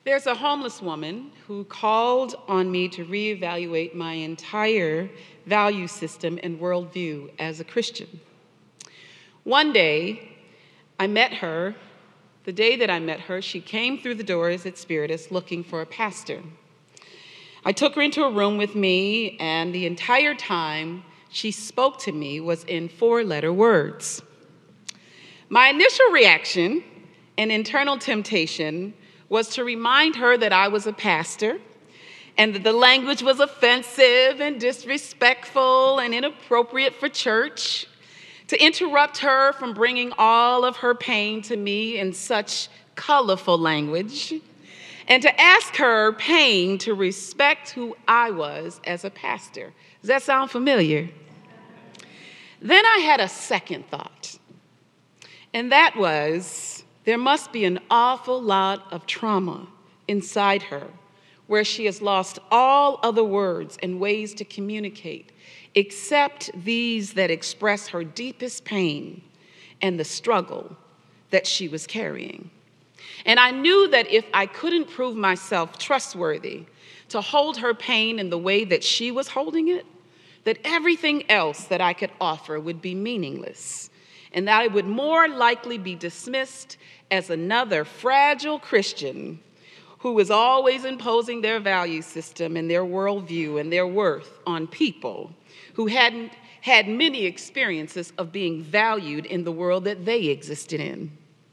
There's a homeless woman who called on me to reevaluate my entire value system and worldview as a Christian. One day, I met her. The day that I met her, she came through the doors at Spiritus looking for a pastor. I took her into a room with me, and the entire time she spoke to me was in 4-letter words. My initial reaction and internal temptation was to remind her that I was a pastor and that the language was offensive and disrespectful and inappropriate for church, to interrupt her from bringing all of her pain to me in such colorful language, and to ask her pain to respect who I was as a pastor. Does that sound familiar? Then I had a second thought, and that was there must be an awful lot of trauma inside her where she has lost all other words and ways to communicate except these that express her deepest pain and the struggle that she was carrying. And I knew that if I couldn't prove myself trustworthy to hold her pain in the way that she was holding it, that everything else that I could offer would be meaningless, and that I would more likely be dismissed as another fragile Christian who was always imposing their value system and their worldview and their worth on people who hadn't had many experiences of being valued in the world that they existed in.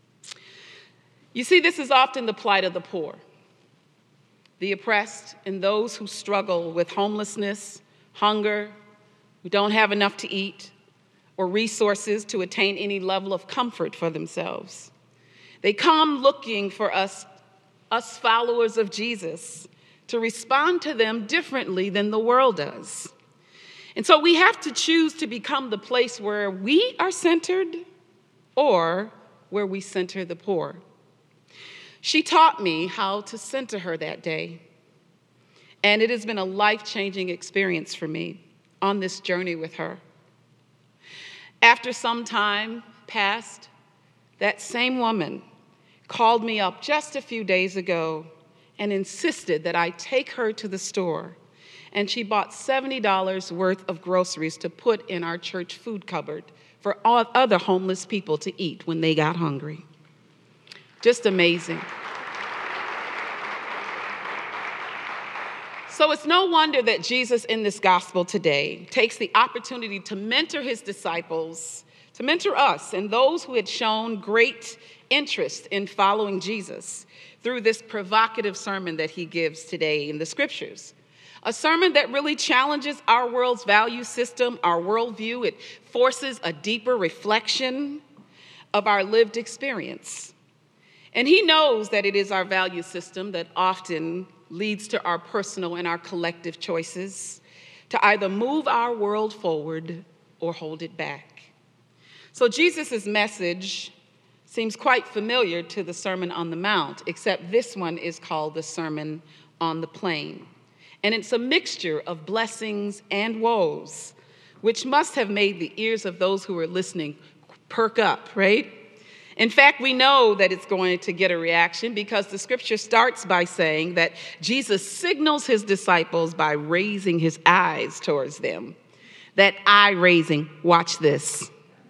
You see, this is often the plight of the poor, the oppressed, and those who struggle with homelessness, hunger, who don't have enough to eat, or resources to attain any level of comfort for themselves. They come looking for us followers of Jesus, to respond to them differently than the world does. And so we have to choose to become the place where we are centered or where we center the poor. She taught me how to center her that day, and it has been a life-changing experience for me on this journey with her. After some time passed, that same woman called me up just a few days ago and insisted that I take her to the store, and she bought $70 worth of groceries to put in our church food cupboard for all other homeless people to eat when they got hungry. Just amazing. So it's no wonder that Jesus in this gospel today takes the opportunity to mentor his disciples, to mentor us and those who had shown great interest in following Jesus through this provocative sermon that he gives today in the scriptures. A sermon that really challenges our world's value system, our worldview. It forces a deeper reflection of our lived experience. And he knows that it is our value system that often leads to our personal and our collective choices to either move our world forward or hold it back. So Jesus' message seems quite familiar to the Sermon on the Mount, except this one is called the Sermon on the Plain. And it's a mixture of blessings and woes, which must have made the ears of those who were listening perk up, right? In fact, we know that it's going to get a reaction because the scripture starts by saying that Jesus signals his disciples by raising his eyes towards them. That eye raising, watch this.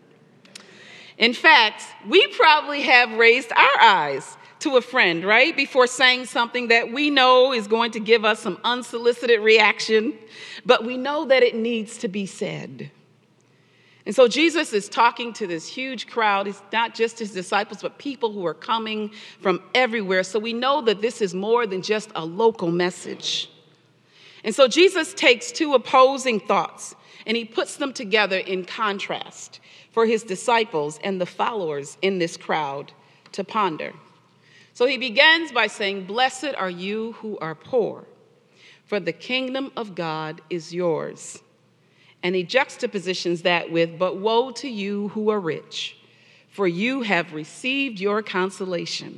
In fact, we probably have raised our eyes to a friend, right? Before saying something that we know is going to give us some unsolicited reaction, but we know that it needs to be said. And so Jesus is talking to this huge crowd. It's not just his disciples, but people who are coming from everywhere. So we know that this is more than just a local message. And so Jesus takes two opposing thoughts and he puts them together in contrast for his disciples and the followers in this crowd to ponder. So he begins by saying, "Blessed are you who are poor, for the kingdom of God is yours." And he juxtapositions that with, "But woe to you who are rich, for you have received your consolation."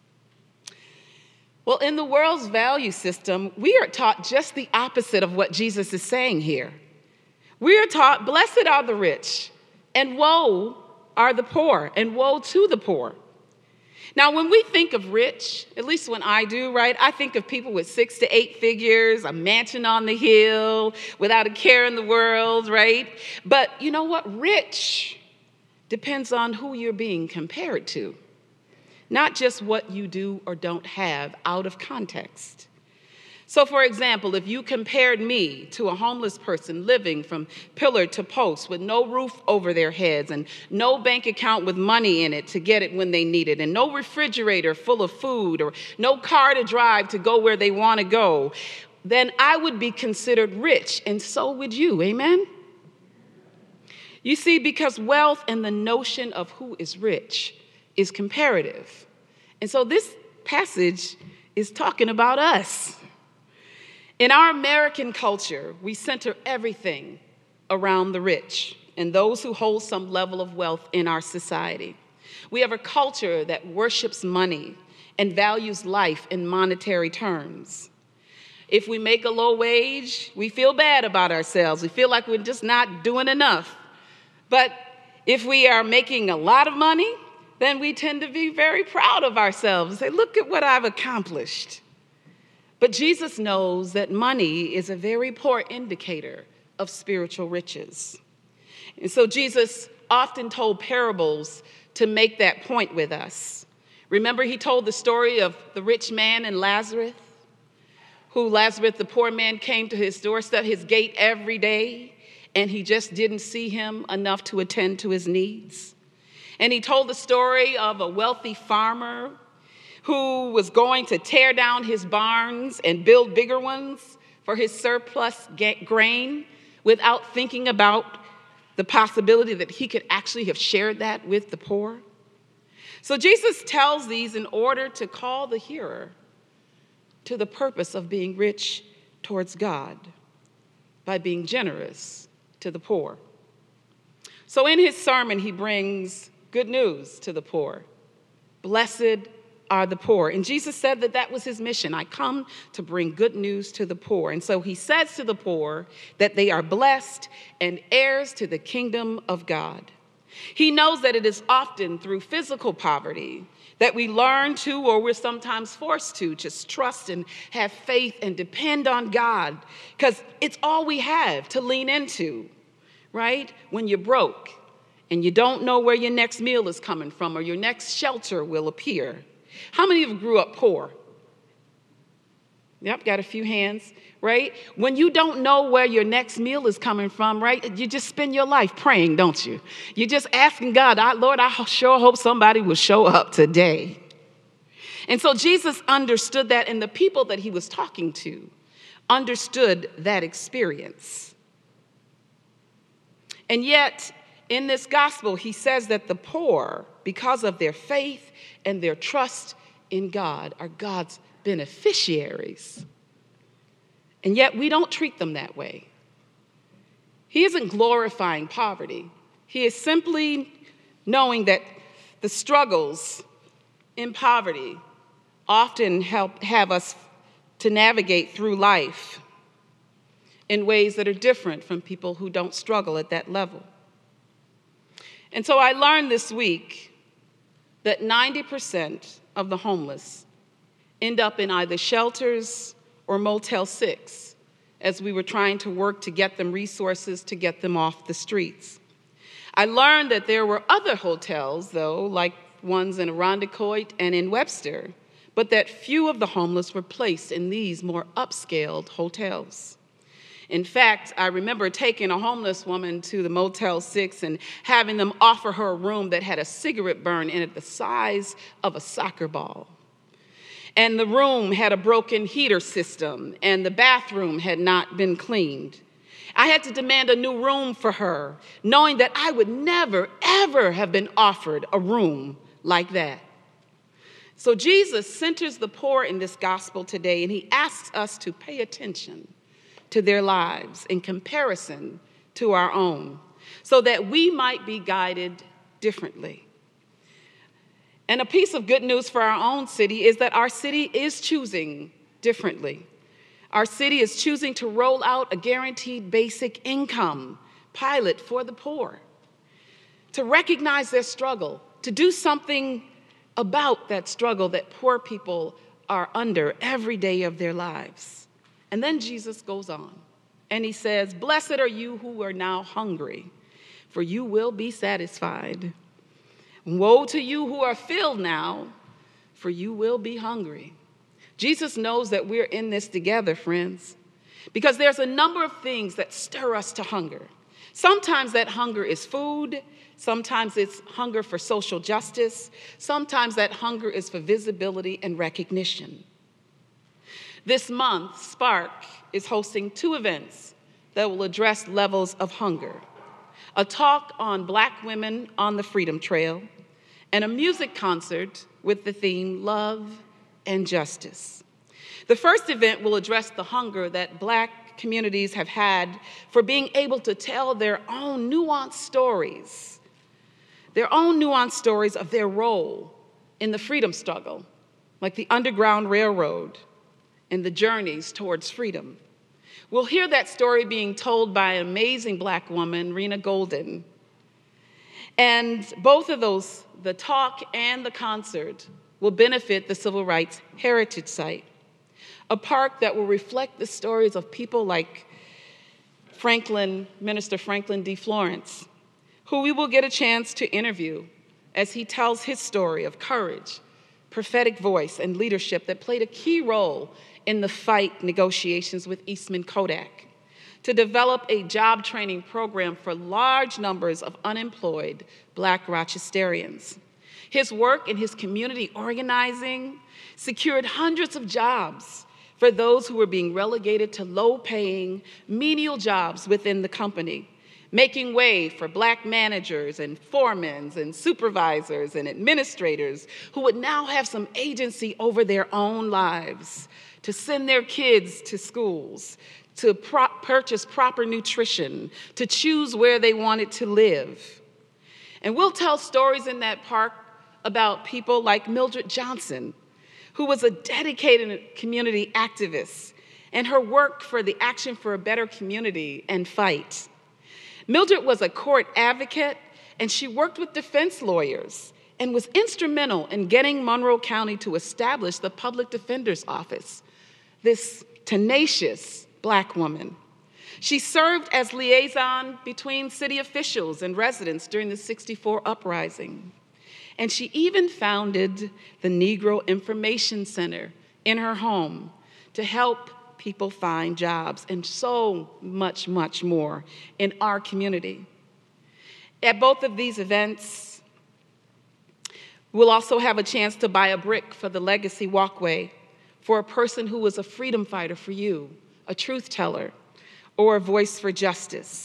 Well, in the world's value system, we are taught just the opposite of what Jesus is saying here. We are taught, blessed are the rich, and woe are the poor, and woe to the poor. Now, when we think of rich, at least when I do, right, I think of people with 6 to 8 figures, a mansion on the hill, without a care in the world, right? But you know what? Rich depends on who you're being compared to, not just what you do or don't have out of context. So, for example, if you compared me to a homeless person living from pillar to post with no roof over their heads and no bank account with money in it to get it when they need it, and no refrigerator full of food or no car to drive to go where they want to go, then I would be considered rich, and so would you. Amen? You see, because wealth and the notion of who is rich is comparative. And so this passage is talking about us. In our American culture, we center everything around the rich and those who hold some level of wealth in our society. We have a culture that worships money and values life in monetary terms. If we make a low wage, we feel bad about ourselves. We feel like we're just not doing enough. But if we are making a lot of money, then we tend to be very proud of ourselves and say, look at what I've accomplished. But Jesus knows that money is a very poor indicator of spiritual riches. And so Jesus often told parables to make that point with us. Remember, he told the story of the rich man and Lazarus, Lazarus, the poor man, came to his doorstep, his gate every day, and he just didn't see him enough to attend to his needs. And he told the story of a wealthy farmer who was going to tear down his barns and build bigger ones for his surplus grain without thinking about the possibility that he could actually have shared that with the poor. So Jesus tells these in order to call the hearer to the purpose of being rich towards God by being generous to the poor. So in his sermon, he brings good news to the poor. Blessed are the poor. And Jesus said that that was his mission. I come to bring good news to the poor. And so he says to the poor that they are blessed and heirs to the kingdom of God. He knows that it is often through physical poverty that we learn to, or we're sometimes forced to, just trust and have faith and depend on God, because it's all we have to lean into, right? When you're broke and you don't know where your next meal is coming from or your next shelter will appear. How many of you grew up poor? Yep, got a few hands, right? When you don't know where your next meal is coming from, right, you just spend your life praying, don't you? You're just asking God, Lord, I sure hope somebody will show up today. And so Jesus understood that, and the people that he was talking to understood that experience. And yet, in this gospel, he says that the poor, because of their faith and their trust in God, are God's beneficiaries. And yet we don't treat them that way. He isn't glorifying poverty. He is simply knowing that the struggles in poverty often have us to navigate through life in ways that are different from people who don't struggle at that level. And so I learned this week that 90% of the homeless end up in either shelters or Motel 6 as we were trying to work to get them resources to get them off the streets. I learned that there were other hotels, though, like ones in Irondequoit and in Webster, but that few of the homeless were placed in these more upscaled hotels. In fact, I remember taking a homeless woman to the Motel 6 and having them offer her a room that had a cigarette burn in it the size of a soccer ball. And the room had a broken heater system, and the bathroom had not been cleaned. I had to demand a new room for her, knowing that I would never, ever have been offered a room like that. So Jesus centers the poor in this gospel today, and he asks us to pay attention to their lives in comparison to our own, so that we might be guided differently. And a piece of good news for our own city is that our city is choosing differently. Our city is choosing to roll out a guaranteed basic income pilot for the poor, to recognize their struggle, to do something about that struggle that poor people are under every day of their lives. And then Jesus goes on and he says, "Blessed are you who are now hungry, for you will be satisfied. Woe to you who are filled now, for you will be hungry." Jesus knows that we're in this together, friends, because there's a number of things that stir us to hunger. Sometimes that hunger is food. Sometimes it's hunger for social justice. Sometimes that hunger is for visibility and recognition. This month, Spark is hosting 2 events that will address levels of hunger: a talk on Black women on the Freedom Trail, and a music concert with the theme Love and Justice. The first event will address the hunger that Black communities have had for being able to tell their own nuanced stories of their role in the freedom struggle, like the Underground Railroad and the journeys towards freedom. We'll hear that story being told by an amazing Black woman, Rena Golden. And both of those, the talk and the concert, will benefit the Civil Rights Heritage Site, a park that will reflect the stories of people like Minister Franklin D. Florence, who we will get a chance to interview as he tells his story of courage, prophetic voice, and leadership that played a key role in the fight negotiations with Eastman Kodak to develop a job training program for large numbers of unemployed Black Rochesterians. His work in his community organizing secured hundreds of jobs for those who were being relegated to low-paying, menial jobs within the company, making way for Black managers and foremen and supervisors and administrators who would now have some agency over their own lives, to send their kids to schools, to purchase proper nutrition, to choose where they wanted to live. And we'll tell stories in that park about people like Mildred Johnson, who was a dedicated community activist, and her work for the Action for a Better Community and Fight. Mildred was a court advocate, and she worked with defense lawyers and was instrumental in getting Monroe County to establish the Public Defender's Office, this tenacious Black woman. She served as liaison between city officials and residents during the '64 uprising. And she even founded the Negro Information Center in her home to help people find jobs, and so much, much more in our community. At both of these events, we'll also have a chance to buy a brick for the Legacy Walkway for a person who was a freedom fighter for you, a truth teller, or a voice for justice.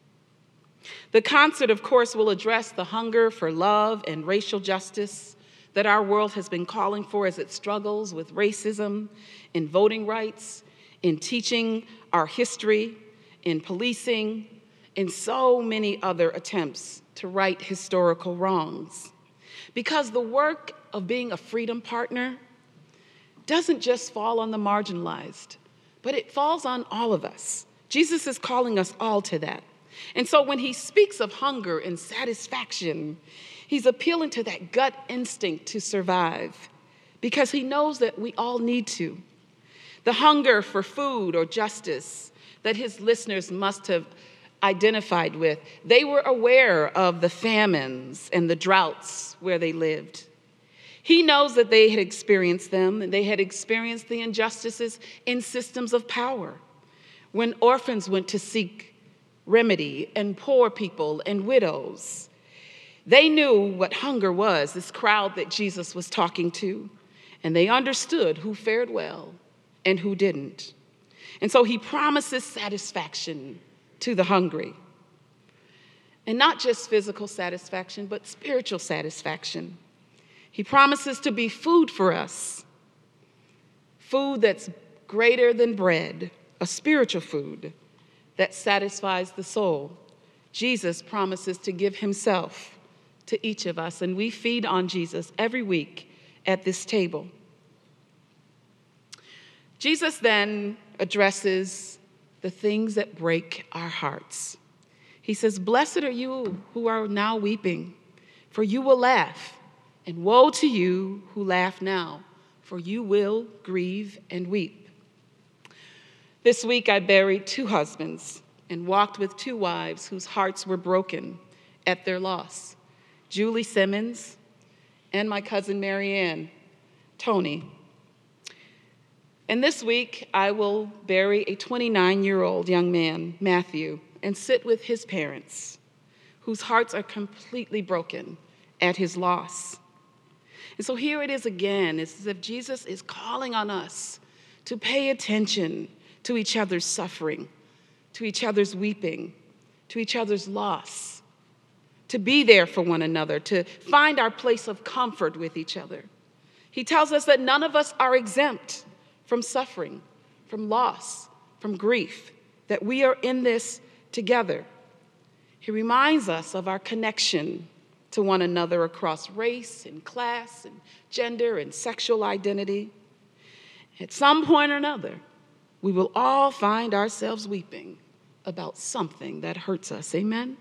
The concert, of course, will address the hunger for love and racial justice that our world has been calling for as it struggles with racism, in voting rights, in teaching our history, in policing, in so many other attempts to right historical wrongs. Because the work of being a freedom partner doesn't just fall on the marginalized, but it falls on all of us. Jesus is calling us all to that. And so when he speaks of hunger and satisfaction, he's appealing to that gut instinct to survive, because he knows that we all need to. The hunger for food or justice that his listeners must have identified with. They were aware of the famines and the droughts where they lived. He knows that they had experienced them, and they had experienced the injustices in systems of power, when orphans went to seek remedy, and poor people and widows. They knew what hunger was, this crowd that Jesus was talking to, and they understood who fared well and who didn't. And so he promises satisfaction to the hungry. And not just physical satisfaction, but spiritual satisfaction. He promises to be food for us, food that's greater than bread, a spiritual food that satisfies the soul. Jesus promises to give himself to each of us, and we feed on Jesus every week at this table. Jesus then addresses the things that break our hearts. He says, "Blessed are you who are now weeping, for you will laugh. And woe to you who laugh now, for you will grieve and weep. This week I buried 2 husbands and walked with 2 wives whose hearts were broken at their loss, Julie Simmons and my cousin Marianne, Tony. And this week I will bury a 29-year-old young man, Matthew, and sit with his parents, whose hearts are completely broken at his loss. And so here it is again. It's as if Jesus is calling on us to pay attention to each other's suffering, to each other's weeping, to each other's loss, to be there for one another, to find our place of comfort with each other. He tells us that none of us are exempt from suffering, from loss, from grief, that we are in this together. He reminds us of our connection to one another across race and class and gender and sexual identity. At some point or another, we will all find ourselves weeping about something that hurts us. Amen?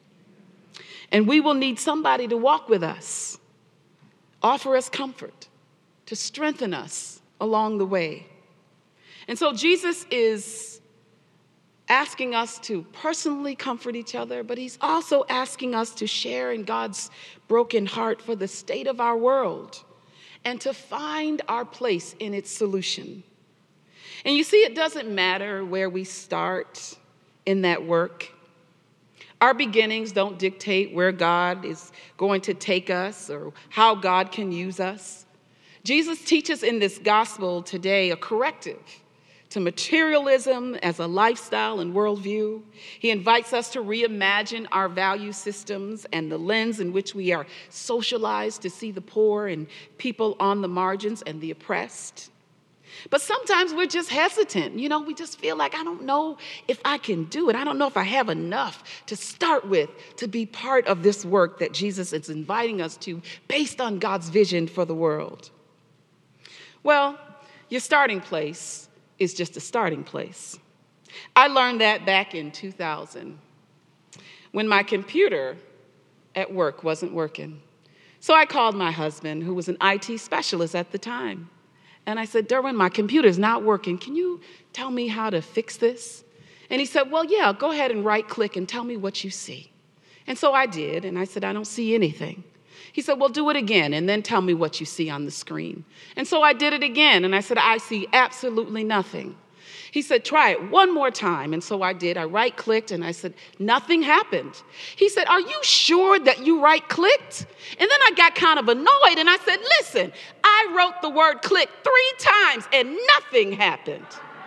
And we will need somebody to walk with us, offer us comfort, to strengthen us along the way. And so Jesus is asking us to personally comfort each other, but he's also asking us to share in God's broken heart for the state of our world and to find our place in its solution. And you see, it doesn't matter where we start in that work. Our beginnings don't dictate where God is going to take us or how God can use us. Jesus teaches in this gospel today a corrective to materialism as a lifestyle and worldview. He invites us to reimagine our value systems and the lens in which we are socialized to see the poor and people on the margins and the oppressed. But sometimes we're just hesitant. We just feel like, I don't know if I can do it. I don't know if I have enough to start with to be part of this work that Jesus is inviting us to based on God's vision for the world. Well, your starting place is just a starting place. I learned that back in 2000 when my computer at work wasn't working. So I called my husband, who was an IT specialist at the time. And I said, Derwin, my computer's not working. Can you tell me how to fix this? And he said, well, yeah, go ahead and right-click and tell me what you see. And so I did, and I said, I don't see anything. He said, well, do it again, and then tell me what you see on the screen. And so I did it again, and I said, I see absolutely nothing. He said, try it one more time. And so I did. I right-clicked, and I said, nothing happened. He said, are you sure that you right-clicked? And then I got kind of annoyed, and I said, listen, I wrote the word click 3 times, and nothing happened.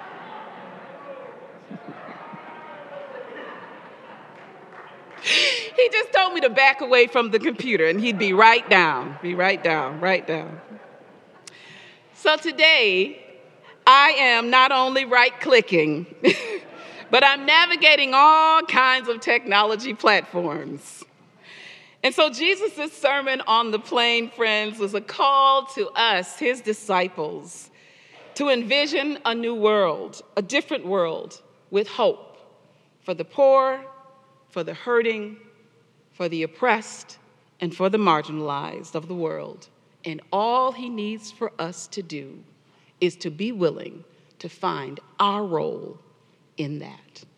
He just told me to back away from the computer, and he'd be right down, right down. So today, I am not only right-clicking, but I'm navigating all kinds of technology platforms. And so Jesus' Sermon on the Plain, friends, was a call to us, his disciples, to envision a new world, a different world with hope for the poor, for the hurting, for the oppressed, and for the marginalized of the world. And all he needs for us to do is to be willing to find our role in that.